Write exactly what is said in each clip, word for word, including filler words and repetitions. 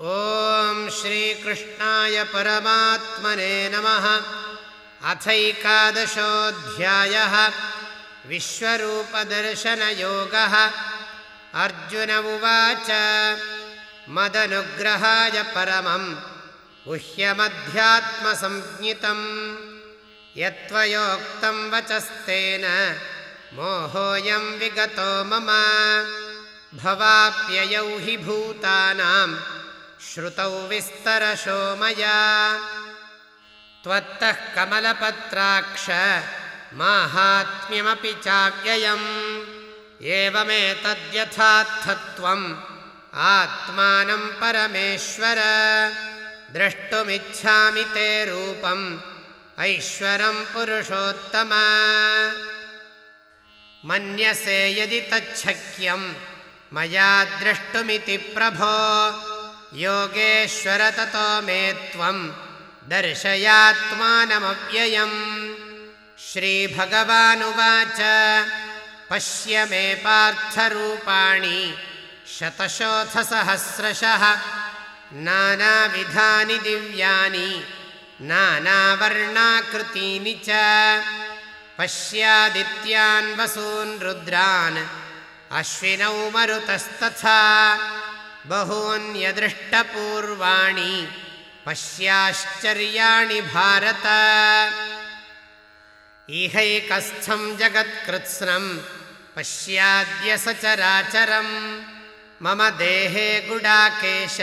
ಓಂ ಶ್ರೀಕೃಷ್ಣಾಯ ಪರಮಾತ್ಮನೇ ನಮಃ. ಅಥೈಕಾದಶೋऽಧ್ಯಾಯಃ ವಿಶ್ವರೂಪದರ್ಶನಯೋಗಃ. ಅರ್ಜುನ ಉವಾಚ ಮದನುಗ್ರಹಾಯ ಪರಮಂ ಗುಹ್ಯಮಧ್ಯಾತ್ಮಸಂಜ್ಞಿತಂ ಯತ್ವಯೋಕ್ತಂ ವಚಸ್ತೇನ ಮೋಹೋಯಂ ವಿಗತೋ ಮಮ. ಭವಾಪ್ಯಯೌ ಹಿ ಭೂತಾನಾಂ ಶ್ರುತೌ ವಿಸ್ತರಶೋ ಮಯಾ. ತ್ವತ್ತಃ ಕಮಲಪತ್ರಾಕ್ಷ ಮಾಹಾತ್ಮ್ಯಮಪಿ ಚಾವ್ಯಯಂ. ಏವಮೇತದ್ಯಥಾರ್ಥತ್ವಂ ಆತ್ಮಾನಂ ಪರಮೇಶ್ವರ. ದ್ರಷ್ಟುಮಿಚ್ಛಾಮಿ ತೇ ರೂಪಂ ಐಶ್ವರಂ ಪುರುಷೋತ್ತಮ. ಮನ್ಯಸೆ ಯದಿ ತಚ್ಛಕ್ಯಂ ಮಯಾ ದ್ರಷ್ಟುಮಿತಿ ಪ್ರಭೋ. ಯೋಗೇಶ್ವರ ತತೋ ಮೇ ತ್ವಂ ದರ್ಶಯಾತ್ಮಾನಮವ್ಯಯಂ. ಶ್ರೀಭಗವಾನುವಾಚ ಪಶ್ಯ ಮೇ ಪಾರ್ಥರೂಪಾಣಿ ಶತಶೋಥಸಹಸ್ರಶಃ. ನಾನಾವಿಧಾನಿ ದಿವ್ಯಾನಿ ನಾನಾವರ್ಣಾಕೃತೀನಿ ಚ. ಪಶ್ಯಾದಿತ್ಯಾನ್ ವಸೂನ್ ರುದ್ರಾನ್ ಅಶ್ವಿನೌ ಮರುತಸ್ತಥಾ. ಬಹೂನ್ಯದೃಷ್ಟಪೂರ್ವಾಣಿ ಪಶ್ಯಾಶ್ಚರ್ಯಾಣಿ ಭಾರತ. ಇಹೈಕಸ್ಥಂ ಜಗತ್ಕೃತ್ಸ್ನಂ ಪಶ್ಯಾದ್ಯ ಸಚರಾಚರಂ. ಮಮ ದೇಹೇ ಗುಡಾಕೇಶ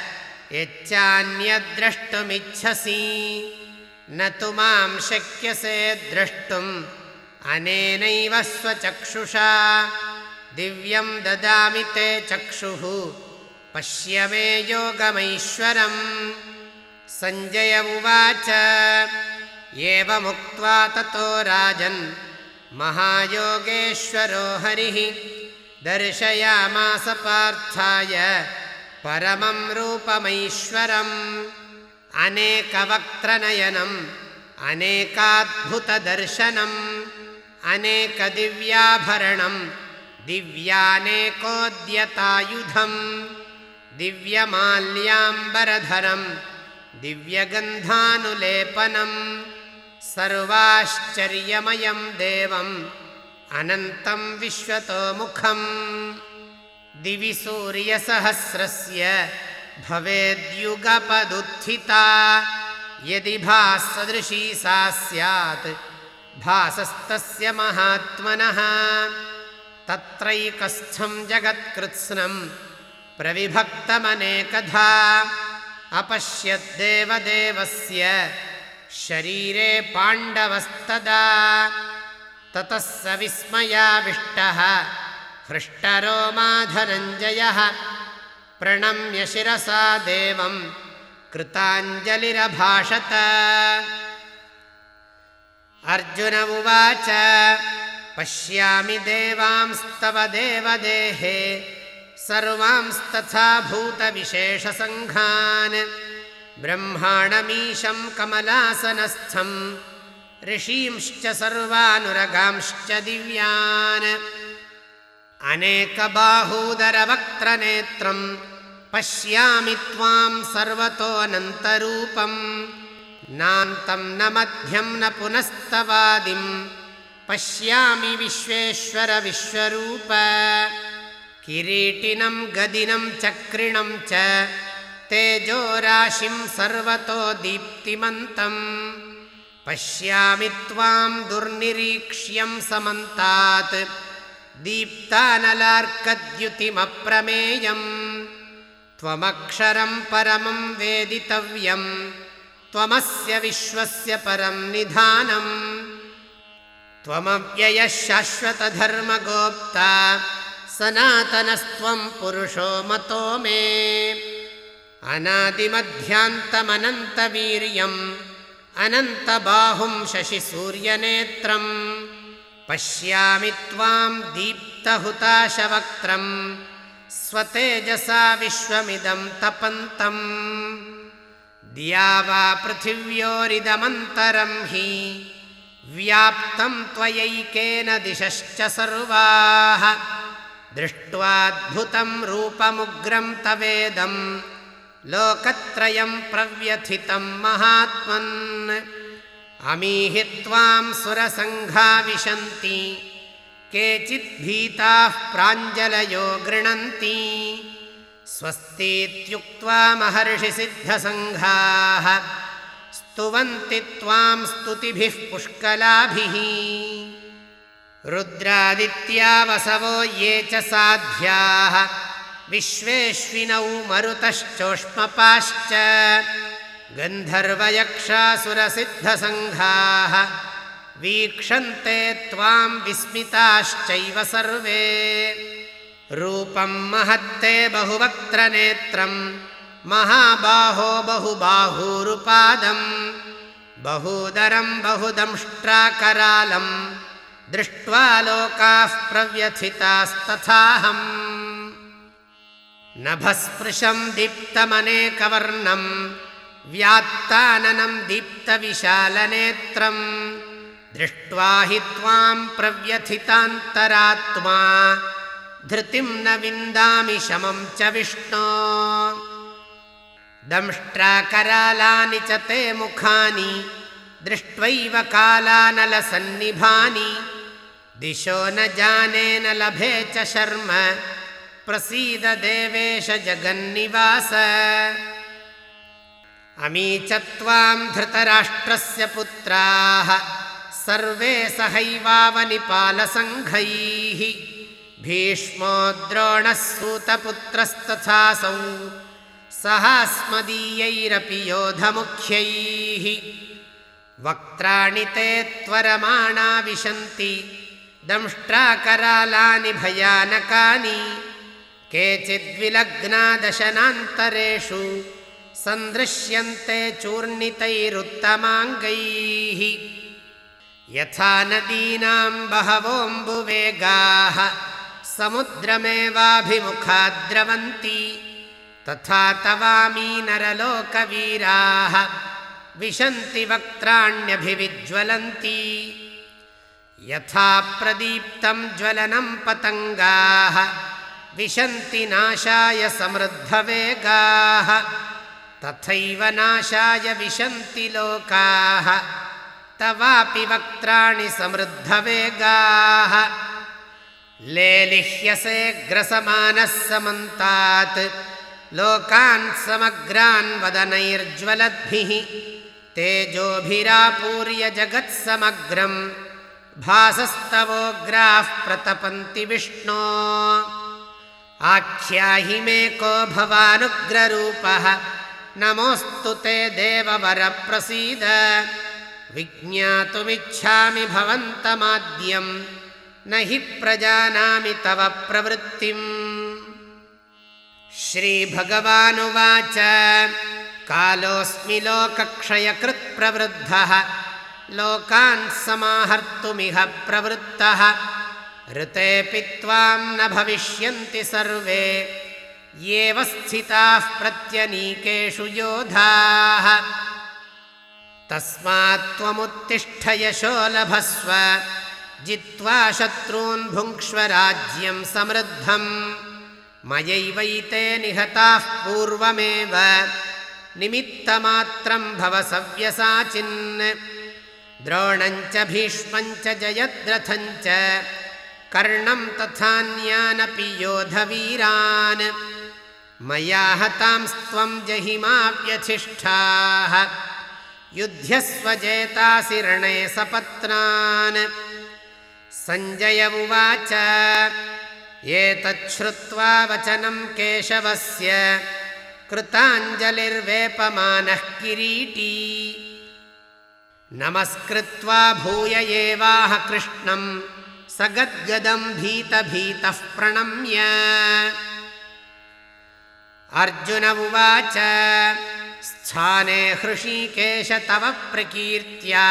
ಯಚ್ಚಾನ್ಯದ್ರಷ್ಟುಮಿಚ್ಛಸಿ. ನ ತು ಮಾಂ ಶಕ್ಯಸೇ ದ್ರಷ್ಟುಂ ಅನೇನೈವ ಸ್ವಚಕ್ಷುಷಾ. ದಿವ್ಯಂ ದದಾಮಿ ತೇ ಚಕ್ಷುಃ ಪಶ್ಯ ಮೇ ಯೋಗಮೈಶ್ವರಂ. ಸಂಜಯ ಉವಾಚ ಏವಮುಕ್ತ್ವಾ ತತೋ ರಾಜನ್ ಮಹಾಯೋಗೇಶ್ವರೋ ಹರಿಃ ದರ್ಶಯಾಮಾಸ ಪಾರ್ಥಾಯ ಪರಮಂ ರೂಪಮೈಶ್ವರಂ. ಅನೇಕವಕ್ತ್ರನಯನಂ ಅನೇಕಾದ್ಭುತದರ್ಶನಂ ಅನೇಕದಿವ್ಯಾಭರಣಂ ದಿವ್ಯಾನೇಕೋದ್ಯತಾಯುಧಂ. ದಿವ್ಯಮಾಲ್ಯಾಂಬರಧರಂ ದಿವ್ಯಗಂಧಾನುಲೇಪನಂ. ಸರ್ವಾಶ್ಚರ್ಯಮಯಂ ದೇವಂ ಅನಂತಂ ವಿಶ್ವತೋಮುಖಂ. ದಿವಿ ಸೂರ್ಯಸಹಸ್ರಸ್ಯ ಭವೇದ್ಯುಗಪದುತ್ಥಿತಾ. ಯದಿ ಭಾಸದೃಶೀ ಸಾ ಸ್ಯಾತ್ ಭಾಸಸ್ತಸ್ಯ ಮಹಾತ್ಮನಃ. ತತ್ರೈಕಸ್ಥಂ ಜಗತ್ಕೃತ್ಸ್ನಂ ಪ್ರವಿಭಕ್ತಮನೇಕಧಾ. ಅಪಶ್ಯದ್ದೇವದೇವಸ್ಯ ಶರೀರೇ ಪಾಂಡವಸ್ತದಾ. ತತಃ ಸ ವಿಸ್ಮಯಾವಿಷ್ಟಃ ಹೃಷ್ಟರೋಮಾ ಧನಂಜಯಃ. ಪ್ರಣಮ್ಯ ಶಿರಸಾ ದೇವಂ ಕೃತಾಂಜಲಿರಭಾಷತ. ಅರ್ಜುನ ಉವಾಚ ಪಶ್ಯಾಮಿ ದೇವಾಂಸ್ತವ ದೇವದೇಹೇ ಸರ್ವಾಂಸ್ತಥಾ ಭೂತವಿಶೇಷಸಂಘಾನ್. ಬ್ರಹ್ಮಾಣಮೀಶಂ ಕಮಲಾಸನಸ್ಥಂ ಋಷೀಂಶ್ಚ ಸರ್ವಾನುರಗಾಂಶ್ಚ ದಿವ್ಯಾನ್. ಅನೇಕಬಾಹೂದರವಕ್ತ್ರನೇತ್ರಂ ಪಶ್ಯಾಮಿ ತ್ವಾಂ ಸರ್ವತೋऽನन्तರೂಪಂ. ನಾಂತಂ ನ ಮಧ್ಯಂ ನ ಪುನಸ್ತವಾದಿಂ ಪಶ್ಯಾಮಿ ವಿಶ್ವೇಶ್ವರ ವಿಶ್ವರೂಪ. ಕಿರೀಟಿನಂ ಗದಿನಂ ಚಕ್ರಿಣಂ ಚ ತೇಜೋರಾಶಿಂ ಸರ್ವತೋ ದೀಪ್ತಿಮಂತಂ. ಪಶ್ಯಾಮಿ ತ್ವಾಂ ದುರ್ನಿರೀಕ್ಷ್ಯಂ ಸಮಂತಾತ್ ದೀಪ್ತಾನಲಾರ್ಕದ್ಯುತಿಮಪ್ರಮೇಯಂ. ತ್ವಮಕ್ಷರಂ ಪರಮಂ ವೇದಿತವ್ಯಂ ತ್ವಮಸ್ಯ ವಿಶ್ವಸ್ಯ ಪರಂ ನಿಧಾನಂ. ತ್ವಮವ್ಯಯಃ ಶಾಶ್ವತಧರ್ಮಗೋಪ್ತಾ ಸನಾತನಸ್ತ್ವಂ ಪುರುಷೋ ಮತೋ ಮೇ. ಅನಾದಿಮಧ್ಯಾಂತಮನಂತವೀರ್ಯಂ ಅನಂತಬಾಹುಂ ಶಶಿಸೂರ್ಯನೇತ್ರಂ. ಪಶ್ಯಾಮಿ ತ್ವಾಂ ದೀಪ್ತಹುತಾಶವಕ್ತ್ರಂ ಸ್ವತೇಜಸಾ ವಿಶ್ವಮಿದಂ ತಪಂತಂ. ದ್ಯಾವಾ ಪೃಥಿವ್ಯೋರಿದಮಂತರಂ ಹಿ ವ್ಯಾಪ್ತಂ ತ್ವಯೈಕೇನ ದಿಶಶ್ಚ ಸರ್ವಾಃ. ದೃಷ್ಟ್ವಾದ್ಭುತಂ ರೂಪಮುಗ್ರಂ ತವೇದಂ लोकत्रयं प्रव्यथितं महात्मन् अमीहि त्वां सुरसङ्घा विशन्ति केचित् भीताः प्राञ्जलयो गृह्णन्ति स्वस्तीत्युक्त्वा महर्षिसिद्धसङ्घाः स्तुवन्ति त्वां स्तुतिभिः पुष्कलाभिः रुद्रादित्या वसवो ये च साध्याः विश्वेश्विनौ मरुतश्चोष्मपाश्च गन्धर्वयक्षासुरसिद्धसङ्घाः वीक्षन्ते त्वां विस्मिताश्चैव सर्वे रूपं महत्ते बहुवक्त्रनेत्रं महाबाहो बहुबाहूरुपादं बहूदरं बहुदंष्ट्राकरालं दृष्ट्वा लोकाः प्रव्यथितास्तथाहम् नभस्पृशं दीप्तमनेकवर्णं व्यात्ताननं दीप्तविशालनेत्रं दृष्ट्वा हि त्वां प्रव्यथितान्तरात्मा धृतिं न विन्दामि शमं च विष्णो दंष्ट्राकरालानि च ते मुखानि दृष्ट्वैव कालानलसन्निभानि दिशो न जाने न लभे च शर्म प्रसीद देवेश जगन्निवास अमी च त्वां धृतराष्ट्रस्य पुत्राः सर्वे सहैवावनिपालसङ्घैः भीष्मो द्रोणः सूतपुत्रस्तथासौ सहास्मदीयैरपि योधमुख्यैः वक्त्राणि ते त्वरमाणा विशन्ति दंष्ट्राकरालानि भयानकानि केचिद्विलग्ना दशनान्तरेषु सन्दृश्यन्ते चूर्णितैरुत्तमाङ्गैः यथा नदीनां बहवोऽम्बुवेगाः समुद्रमेवाभिमुखा द्रवन्ति तथा तवामी नरलोकवीराः विशन्ति वक्त्राण्यभिविज्वलन्ति यथा प्रदीप्तं ज्वलनं पतङ्गाः विशन्ति नाशाय समृद्धवेगाः तथैव नाशाय विशन्ति लोकाः तवापि वक्त्राणि समृद्धवेगाः लेलिह्यसे ग्रसमानः समन्तात् लोकान् समग्रान् वदनैर्ज्वलद्भिः तेजोभिरापूर्य जगत्समग्रं भासस्तवोग्राः प्रतपन्ति विष्णो आख्याहि मे को भवानुग्ररूपः नमोऽस्तु ते देववरप्रसीद विज्ञातुमिच्छामि भवन्तमाद्यं न हि प्रजानामि तव प्रवृत्तिम् श्रीभगवानुवाच कालोऽस्मि लोकक्षयकृत् प्रवृद्धः लोकान् समाहर्तुमिह प्रवृत्तः ऋतेऽपि त्वां न भविष्यन्ति सर्वे येव स्थिताः प्रत्यनीकेषु योधाः तस्मात् त्वमुत्तिष्ठ यशो लभस्व जित्वा शत्रून् भुङ्क्ष्व राज्यं समृद्धम् मयैवैते निहताः पूर्वमेव निमित्तमात्रं भव सव्यसाचिन् द्रोणं च भीष्मं च जयद्रथं च कर्णं तथान्यानपि योधवीरान् मया हतांस्त्वं जहिमा व्यधिष्ठाः युध्यस्व जेतासि रणे सपत्नान् सञ्जय उवाच एतच्छ्रुत्वा वचनं केशवस्य कृताञ्जलिर्वेपमानः किरीटी नमस्कृत्वा भूय एवाह कृष्णं सगद्गदं भीतभीतः प्रणम्य अर्जुन उवाच स्थाने हृषीकेश तव प्रकीर्त्या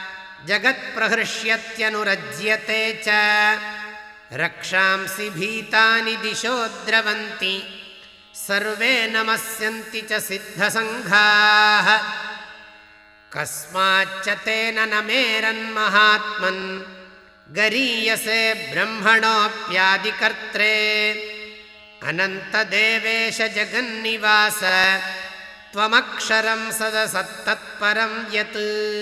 जगत्प्रहृष्यत्यनुरज्यते च रक्षांसि भीतानि दिशो द्रवन्ति सर्वे नमस्यन्ति च सिद्धसङ्घाः कस्माच्च तेन न मेरन्महात्मन् गरीयसे ब्रह्मणोऽप्यादिकर्त्रे अनन्तदेवेश जगन्निवास त्वमक्षरं सदसत्तत्परं यत्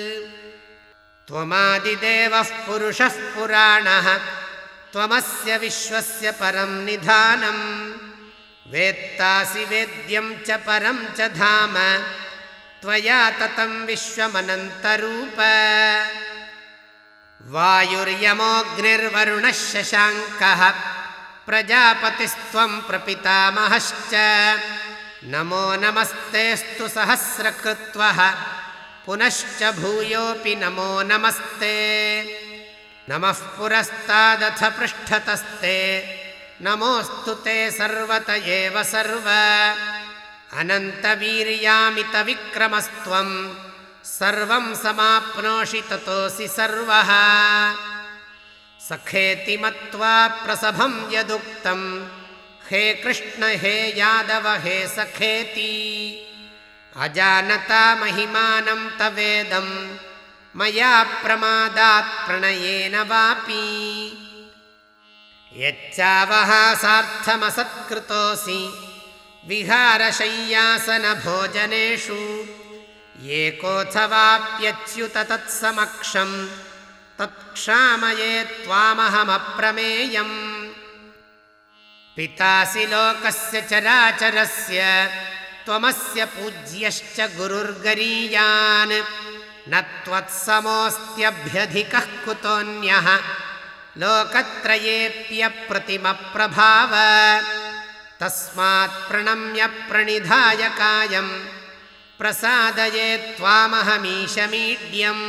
त्वमादिदेवः पुरुषः पुराणः त्वमस्य विश्वस्य परं निधानं वेत्तासि वेद्यं च परं च धाम त्वया ततं विश्वमनन्तरूप वायुर्यमोऽग्निर्वरुणः शशाङ्कः प्रजापतिस्त्वं प्रपितामहश्च नमो नमस्तेऽस्तु सहस्रकृत्वः पुनश्च भूयोऽपि नमो नमस्ते नमः पुरस्तादथ पृष्ठतस्ते नमोऽस्तु ते सर्वत एव सर्व अनन्तवीर्यामितविक्रमस्त्वं सर्वं समाप्नोषि ततोऽसि सर्वः सखेति मत्वा प्रसभं यदुक्तं हे कृष्ण हे यादव हे सखेति अजानता महिमानं तवेदं मया प्रमादात् प्रणयेन वापि यच्चावः सार्थमसत्कृतोऽसि विहारशय्यासनभोजनेषु एकोऽथवाप्यच्युत तत्समक्षं तत्क्षामये त्वामहमप्रमेयम् पितासि लोकस्य चराचरस्य त्वमस्य पूज्यश्च गुरुर्गरीयान् न त्वत्समोऽस्त्यभ्यधिकः कुतोऽन्यः लोकत्रयेऽप्यप्रतिमप्रभाव तस्मात् प्रणम्य प्रणिधाय कायं प्रसादये त्वामहमीशमीड्यम्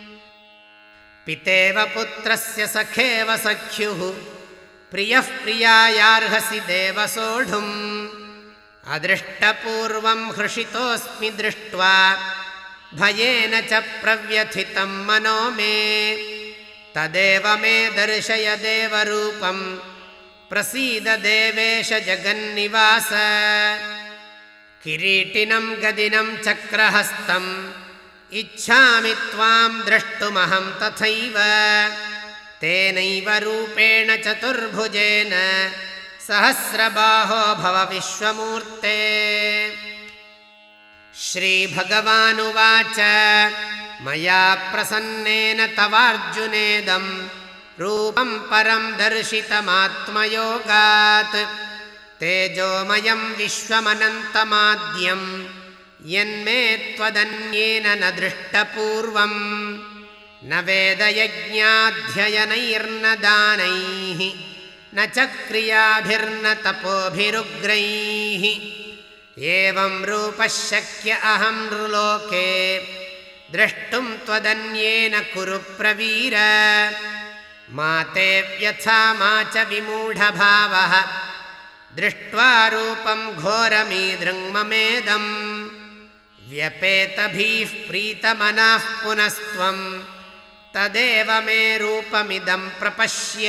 पितेव पुत्रस्य सखेव सख्युः प्रियः प्रियायार्हसि देव सोढुम् अदृष्टपूर्वं हृषितोऽस्मि दृष्ट्वा भयेन च प्रव्यथितं मनो मे तदेव मे दर्शय देवरूपं प्रसीद देवेश जगन्निवास किरीटिनं गदिनं चक्रहस्तम् इच्छामि त्वां द्रष्टुमहं तथैव तेनैव रूपेण चतुर्भुजेन सहस्रबाहो भव विश्वमूर्ते श्रीभगवानुवाच मया प्रसन्नेन तवार्जुनेदं रूपं परं दर्शितमात्मयोगात् तेजोमयं विश्वमनन्तमाद्यं यन्मे त्वदन्येन न दृष्टपूर्वं न वेदयज्ञाध्ययनैर्न दानैः न च क्रियाभिर्न तपोभिरुग्रैः एवं रूपः शक्य अहं नृलोके द्रष्टुं त्वदन्येन कुरु प्रवीर मा ते व्यथा मा च विमूढभावः दृष्ट्वा रूपं घोरमीदृङ्ममेदम् व्यपेतभिः प्रीतमनाः पुनस्त्वं तदेव मे रूपमिदं प्रपश्य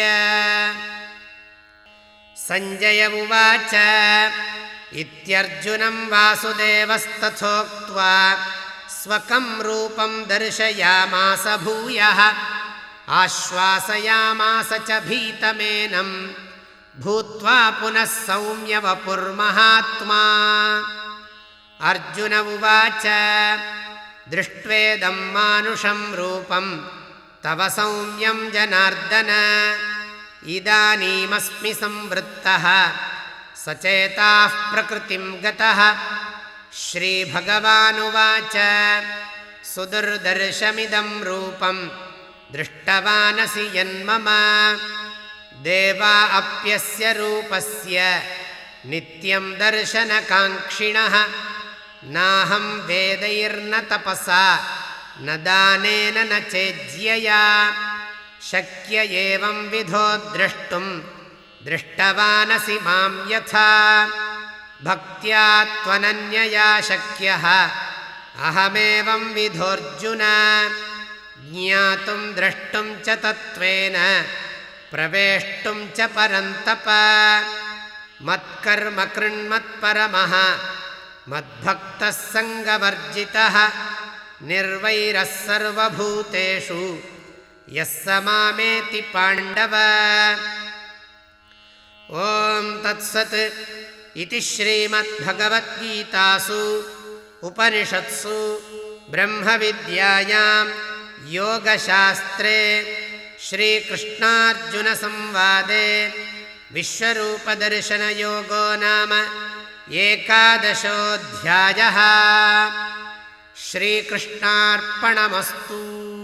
संजय उवाच इत्यर्जुनं वासुदेवस्तथोक्त्वा स्वकं रूपं दर्शयामास भूयः आश्वासयामास च भीतमेनं भूत्वा पुनः सौम्यवपुर्महात्मा अर्जुन उवाच दृष्ट्वेदं मानुषं रूपं तव सौम्यं जनार्दन इदानीमस्मि संवृत्तः सचेताः प्रकृतिं गतः श्रीभगवानुवाच सुदुर्दर्शमिदं रूपं दृष्टवानसि यन्मम देवा अप्यस्य रूपस्य नित्यं दर्शनकाङ्क्षिणः नाहं वेदैर्न तपसा न दानेन न चेज्यया शक्य एवं विधो द्रष्टुं दृष्टवानसि मां यथा भक्त्या त्वनन्यया शक्यः अहमेवं विधोऽर्जुन ज्ञातुं द्रष्टुं च तत्त्वेन प्रवेष्टुं च परन्तप मत्कर्म कृन्मत्परमः मद्भक्तः सङ्गवर्जितः निर्वैरः सर्वभूतेषु यः स मामेति पाण्डव ॐ तत्सत् इति श्रीमद्भगवद्गीतासु उपनिषत्सु ब्रह्मविद्यायां योगशास्त्रे श्रीकृष्णार्जुनसंवादे विश्वरूपदर्शनयोगो नाम एकादशोऽध्यायः। श्रीकृष्णार्पणमस्तु।